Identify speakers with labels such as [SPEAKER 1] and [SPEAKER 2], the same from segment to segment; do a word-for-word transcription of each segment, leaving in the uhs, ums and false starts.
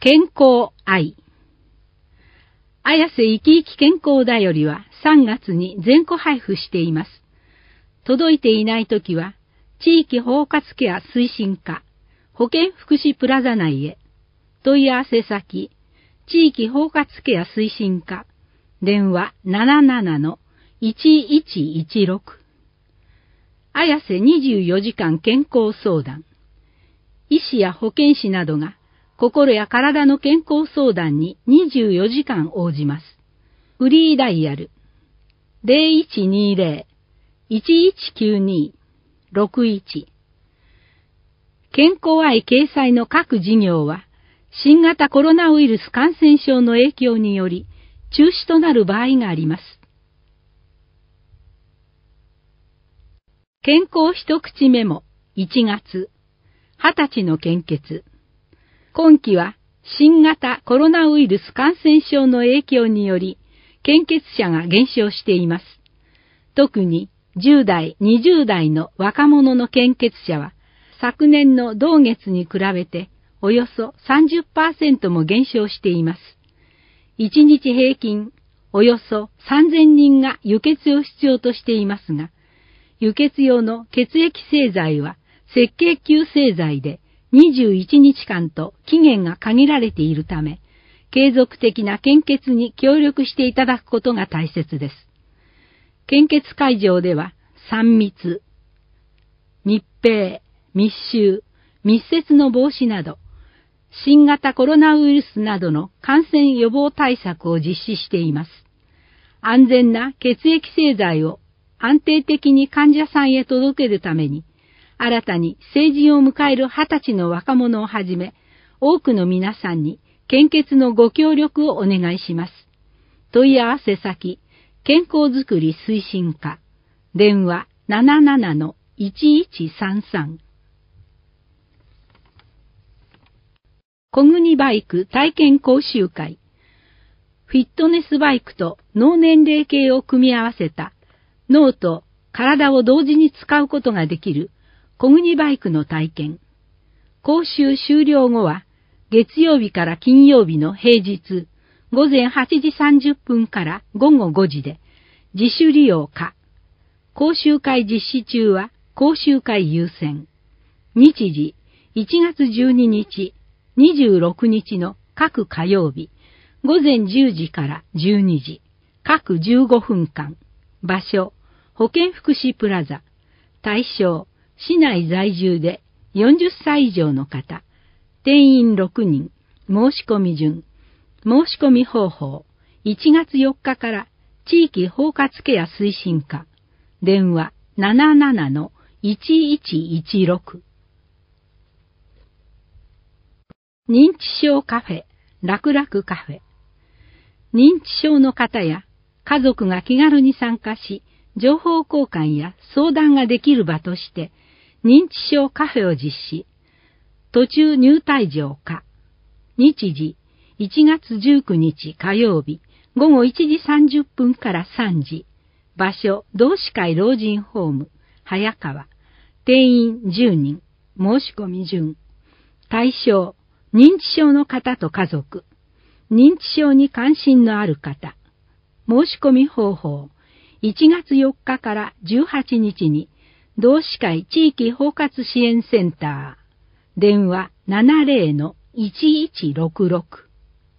[SPEAKER 1] 健康愛。綾瀬生き生き健康だよりはさんがつに全個配布しています。届いていないときは、地域包括ケア推進課、保健福祉プラザ内へ。問い合わせ先、地域包括ケア推進課、電話 ななななのいちいちいちろく。綾瀬にじゅうよじかん健康相談。医師や保健師などが心や体の健康相談ににじゅうよじかん応じます。フリーダイヤル ゼロいちにゼロ いちいちきゅうに ろくいち。健康愛掲載の各事業は新型コロナウイルス感染症の影響により中止となる場合があります。健康一口メモいちがつ、はたちの献血。今期は新型コロナウイルス感染症の影響により献血者が減少しています。特にじゅうだい、にじゅうだいの若者の献血者は昨年の同月に比べておよそ さんじゅっパーセント も減少しています。いちにち平均およそさんぜんにんが輸血を必要としていますが、輸血用の血液製剤は赤血球製剤でにじゅういちにちかんと期限が限られているため、継続的な献血に協力していただくことが大切です。献血会場ではさん密、密閉、密集、密接の防止など、新型コロナウイルスなどの感染予防対策を実施しています。安全な血液製剤を安定的に患者さんへ届けるために、新たに成人を迎えるはたちの若者をはじめ、多くの皆さんに献血のご協力をお願いします。問い合わせ先、健康づくり推進課、電話 ななななのいちいちさんさん。小国バイク体験講習会。フィットネスバイクと脳年齢計を組み合わせた脳と体を同時に使うことができる小国バイクの体験。講習終了後は月曜日から金曜日の平日午前はちじさんじゅっぷんから午後ごじで自主利用可。講習会実施中は講習会優先。日時いちがつじゅうににち、にじゅうろくにちの各火曜日午前じゅうじからじゅうにじ、各じゅうごふんかん。場所保健福祉プラザ。対象市内在住でよんじゅっさい以上の方。定員ろくにん。申し込み順。申し込み方法。いちがつよっかから地域包括ケア推進課。電話 ななななのいちいちいちろく。認知症カフェ、楽々カフェ。認知症の方や家族が気軽に参加し、情報交換や相談ができる場として、認知症カフェを実施。途中入退場可。日時、いちがつじゅうくにち火曜日、午後いちじさんじゅっぷんからさんじ。場所、同志会老人ホーム、早川。定員じゅうにん。申し込み順。対象、認知症の方と家族。認知症に関心のある方。申し込み方法。いちがつよっかからじゅうはちにちに、同志会地域包括支援センター。電話 ななゼロのいちいちろくろく。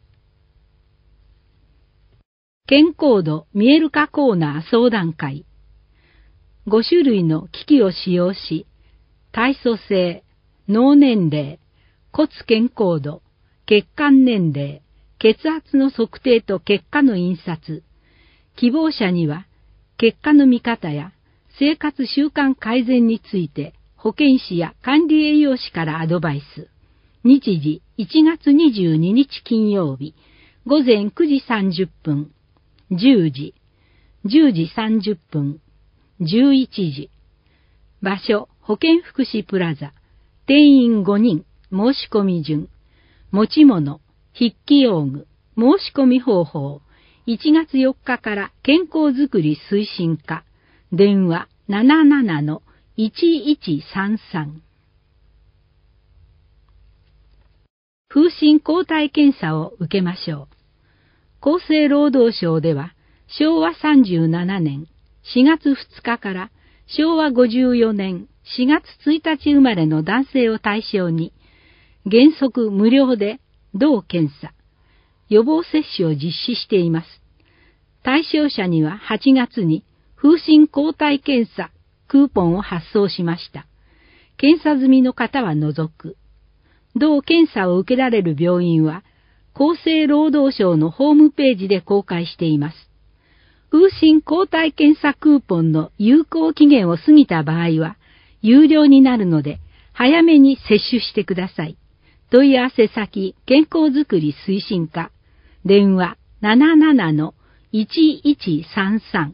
[SPEAKER 1] 健康度見える化コーナー相談会。ごしゅるいの機器を使用し、体組成、脳年齢、骨健康度、血管年齢、血圧の測定と結果の印刷。希望者には、結果の見方や生活習慣改善について保健師や管理栄養士からアドバイス。日時いちがつにじゅうににち金曜日、午前くじさんじゅっぷん、じゅうじ、じゅうじさんじゅっぷん、じゅういちじ。場所、保健福祉プラザ。定員ごにん、申し込み順。持ち物、筆記用具、申し込み方法。いちがつよっかから健康づくり推進課。電話 ななななのいちいちさんさん。 風疹抗体検査を受けましょう。厚生労働省では、しょうわさんじゅうななねんしがつふつかからしょうわごじゅうよねんしがつついたち生まれの男性を対象に、原則無料で同検査、予防接種を実施しています。対象者にははちがつに風疹抗体検査クーポンを発送しました。検査済みの方は除く。同検査を受けられる病院は、厚生労働省のホームページで公開しています。風疹抗体検査クーポンの有効期限を過ぎた場合は、有料になるので、早めに接種してください。問い合わせ先、健康づくり推進課、電話 ななななのいちいちさんさん。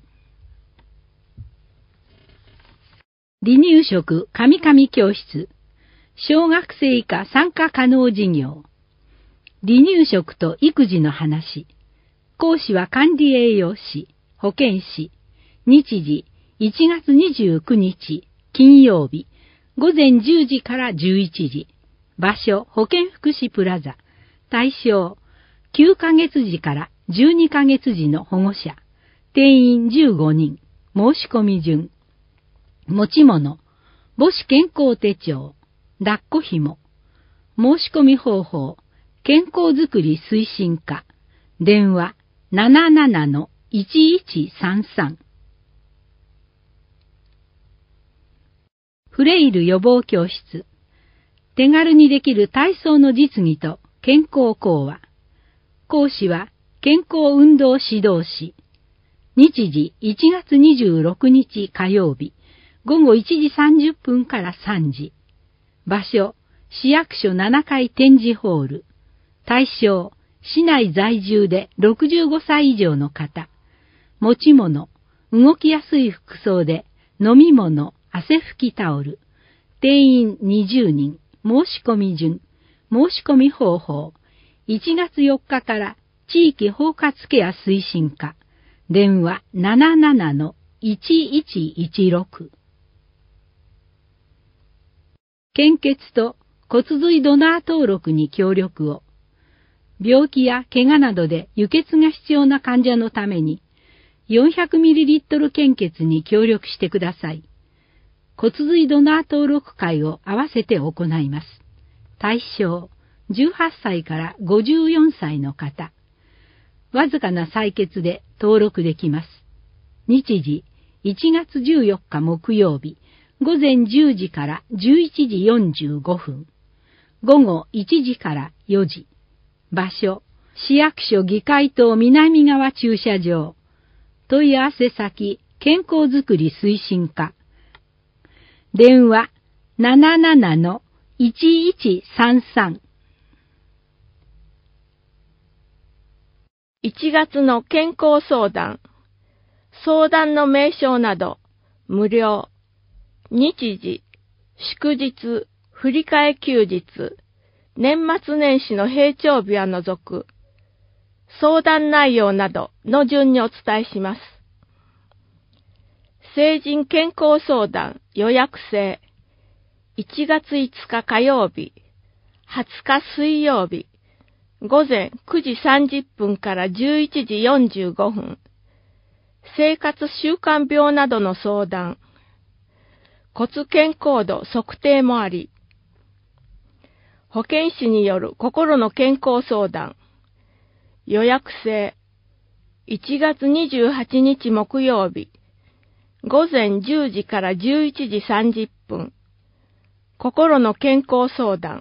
[SPEAKER 1] 離乳食神々教室、小学生以下参加可能事業。離乳食と育児の話。講師は管理栄養士、保健師。日時いちがつにじゅうくにち金曜日、ごぜんじゅうじからじゅういちじ。場所、保健福祉プラザ。対象、きゅうかげつじからじゅうにかげつじの保護者。定員じゅうごにん。申し込み順。持ち物、母子健康手帳、抱っこ紐。申し込み方法、健康づくり推進課。電話 ななななのいちいちさんさん。フレイル予防教室。手軽にできる体操の実技と健康講話。講師は健康運動指導士。日時いちがつにじゅうろくにち火曜日、ごごいちじさんじゅっぷんからさんじ。場所、市役所ななかい展示ホール。対象、市内在住でろくじゅうごさい以上の方。持ち物、動きやすい服装で飲み物、汗拭きタオル。定員にじゅうにん。申し込み順。申し込み方法。いちがつよっかから地域包括ケア推進課。電話 ななななのいちいちいちろく。献血と骨髄ドナー登録に協力を。病気や怪我などで輸血が必要な患者のために よんひゃくミリリットル 献血に協力してください。骨髄ドナー登録会を合わせて行います。対象、じゅうはっさいからごじゅうよんさいの方。わずかな採血で登録できます。日時、いちがつじゅうよっか木曜日、ごぜんじゅうじからじゅういちじよんじゅうごふん。ごごいちじからよじ。場所、市役所議会棟南側駐車場。問い合わせ先、健康づくり推進課。電話 ななななのいちいちさんさん。
[SPEAKER 2] いちがつの健康相談。相談の名称など無料。日時、祝日、振り替え休日、年末年始の平帳日は除く。相談内容などの順にお伝えします。成人健康相談予約制。いちがついつか火曜日、はつか水曜日、ごぜんくじさんじゅっぷんからじゅういちじよんじゅうごふん。生活習慣病などの相談。骨健康度測定もあり。保健師による心の健康相談。予約制。いちがつにじゅうはちにち木曜日。ごぜんじゅうじからじゅういちじさんじゅっぷん。心の健康相談。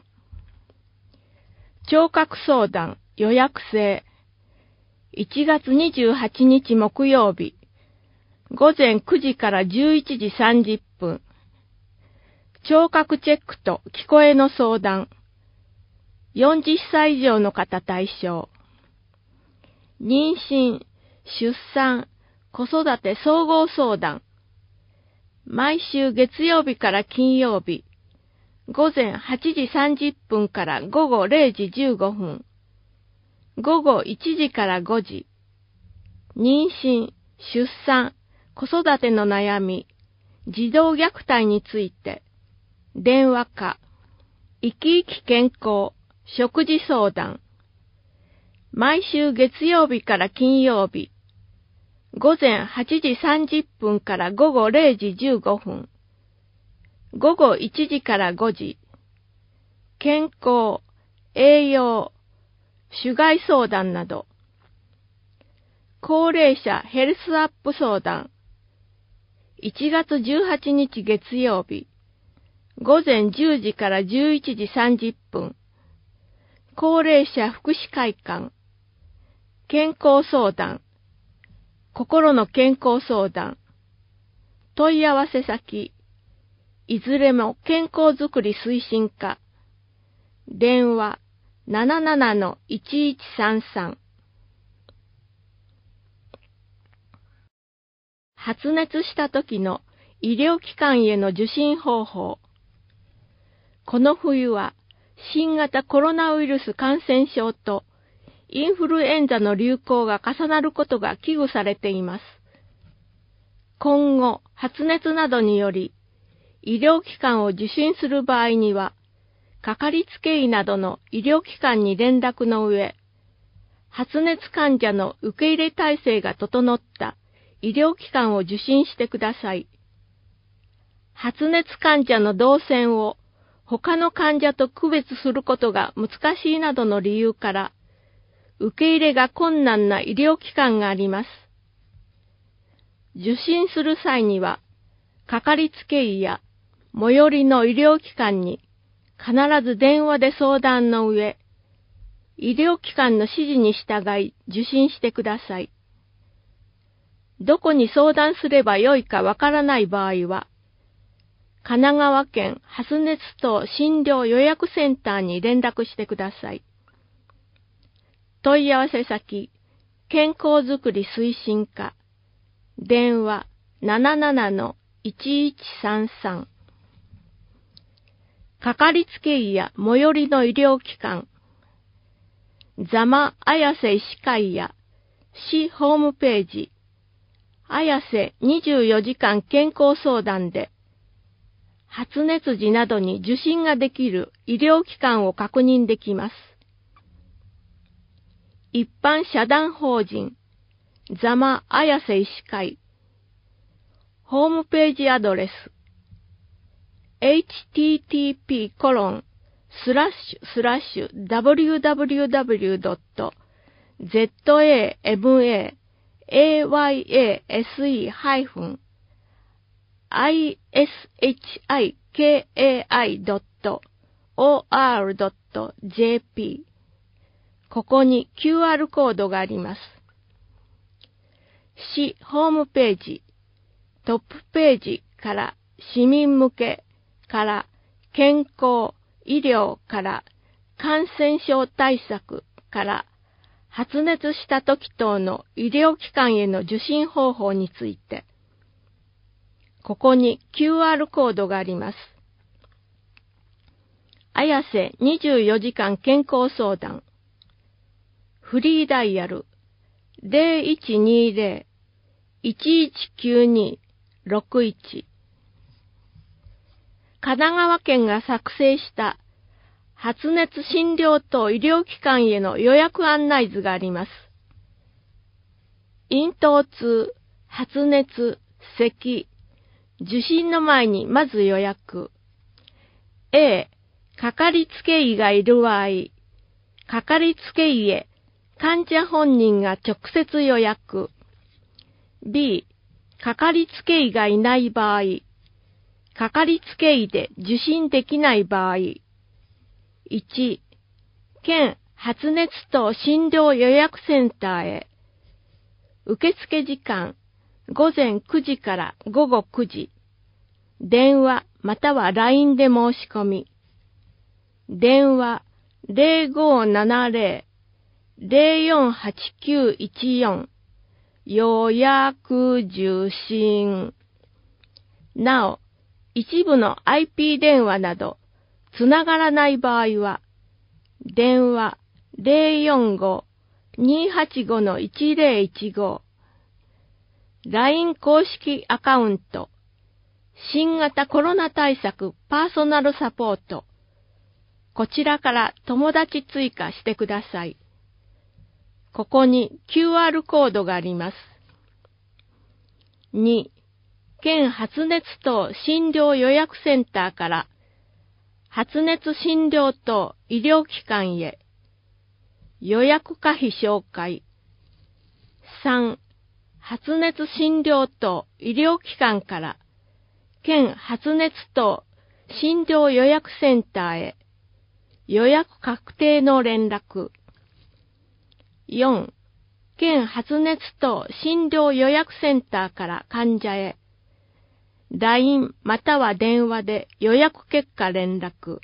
[SPEAKER 2] 聴覚相談予約制。いちがつにじゅうはちにち木曜日。ごぜんくじからじゅういちじさんじゅっぷん。聴覚チェックと聞こえの相談。よんじゅっさい以上の方対象。妊娠、出産、子育て総合相談。毎週月曜日から金曜日。ごぜんはちじさんじゅっぷんからごごれいじじゅうごふん。ごごいちじからごじ。妊娠、出産、子育ての悩み、児童虐待について。電話か。生き生き健康食事相談。毎週月曜日から金曜日、ごぜんはちじさんじゅっぷんからごごれいじじゅうごふん、ごごいちじからごじ、健康、栄養、種害相談など、高齢者ヘルスアップ相談、いちがつじゅうはちにち月曜日、ごぜんじゅうじからじゅういちじさんじゅっぷん、高齢者福祉会館、健康相談、心の健康相談、問い合わせ先、いずれも健康づくり推進課、電話 ななななのいちいちさんさん。発熱した時の医療機関への受診方法。この冬は新型コロナウイルス感染症とインフルエンザの流行が重なることが危惧されています。今後、発熱などにより医療機関を受診する場合には、かかりつけ医などの医療機関に連絡の上、発熱患者の受け入れ体制が整った医療機関を受診してください。発熱患者の動線を他の患者と区別することが難しいなどの理由から、受け入れが困難な医療機関があります。受診する際には、かかりつけ医や最寄りの医療機関に必ず電話で相談の上、医療機関の指示に従い受診してください。どこに相談すればよいかわからない場合は、神奈川県発熱等診療予約センターに連絡してください。問い合わせ先、健康づくり推進課、電話 ななななのいちいちさんさん。かかりつけ医や最寄りの医療機関、座間綾瀬医師会や市ホームページ、綾瀬にじゅうよじかん健康相談で、発熱時などに受診ができる医療機関を確認できます。一般社団法人、座間綾瀬医師会、ホームページアドレス、エイチティーティーピーコロンスラッシュスラッシュダブリューダブリューダブリュードットゼットエーエムエーエーワイエーエスイーハイフンアイエスエイチアイケーエーアイドットオーアールドットジェーピー。ここに キューアール コードがあります。市ホームページ、トップページから市民向けから健康、医療から感染症対策から発熱した時等の医療機関への受診方法について、ここに キューアール コードがあります。綾瀬にじゅうよじかん健康相談。フリーダイヤル ゼロいちにゼロ いちいちきゅうに ろくいち。神奈川県が作成した発熱診療等医療機関への予約案内図があります。咽頭痛、発熱、咳、受診の前にまず予約。A、かかりつけ医がいる場合、かかりつけ医へ患者本人が直接予約。B、かかりつけ医がいない場合、かかりつけ医で受診できない場合。いち、県発熱等診療予約センターへ。受付時間、ごぜんくじからごごくじ。電話または ライン で申し込み。電話ゼロごななゼロ ゼロよんはちきゅういちよん。予約受診。なお、一部の アイピー 電話など、つながらない場合は、電話ゼロよんご にーはちご のいちゼロいちご、ライン 公式アカウント、新型コロナ対策パーソナルサポート、 こちらから友達追加してください。ここに キューアール コードがあります。に、県発熱等診療予約センターから発熱診療等医療機関へ予約可否紹介。さん、発熱診療等医療機関から県発熱等診療予約センターへ予約確定の連絡。よん、県発熱等診療予約センターから患者へ ライン または電話で予約結果連絡。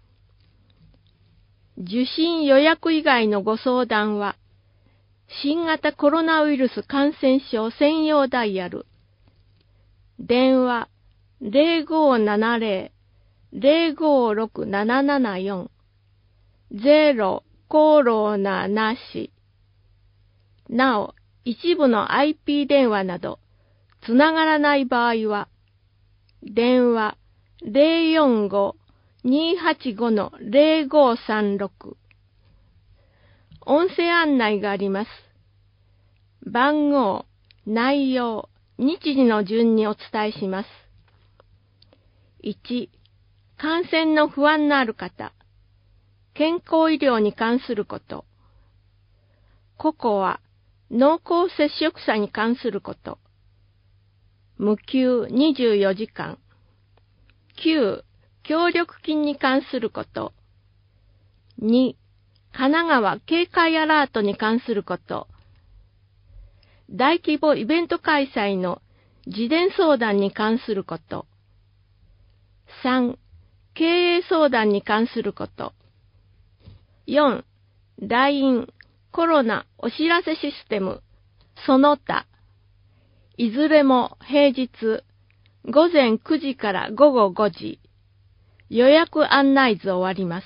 [SPEAKER 2] 受診予約以外のご相談は新型コロナウイルス感染症専用ダイヤル電話 ゼロごーななゼロ ゼロごーろく ななななよん ゼロコロナなし。なお、一部の アイピー 電話などつながらない場合は電話 ゼロよんご にーはちご ゼロごさんろく。音声案内があります。番号、内容、日時の順にお伝えします。いち、感染の不安のある方、健康医療に関すること。ここは濃厚接触者に関すること。無給にじゅうよじかん。きゅう、協力金に関すること。に、神奈川警戒アラートに関すること。大規模イベント開催の事前相談に関すること。さん、経営相談に関すること。よん、ライン コロナお知らせシステム、その他。いずれも平日ごぜんくじからごごごじ。予約案内図終わります。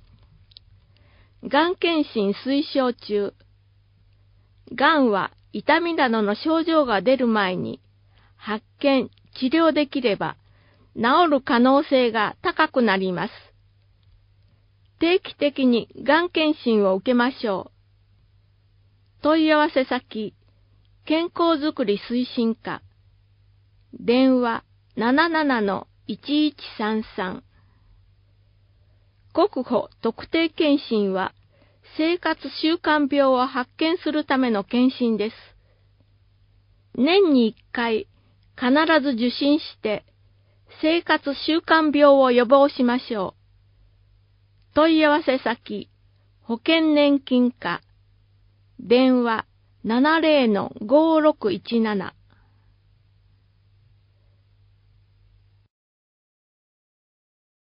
[SPEAKER 2] がん検診推奨中。がんは痛みなどの症状が出る前に発見、治療できれば治る可能性が高くなります。定期的にがん検診を受けましょう。問い合わせ先、健康づくり推進課。電話 ななななのいちいちさんさん。国保特定健診は生活習慣病を発見するための健診です。年にいっかい必ず受診して生活習慣病を予防しましょう。問い合わせ先、保険年金課。電話 ななゼロのごろくいちなな。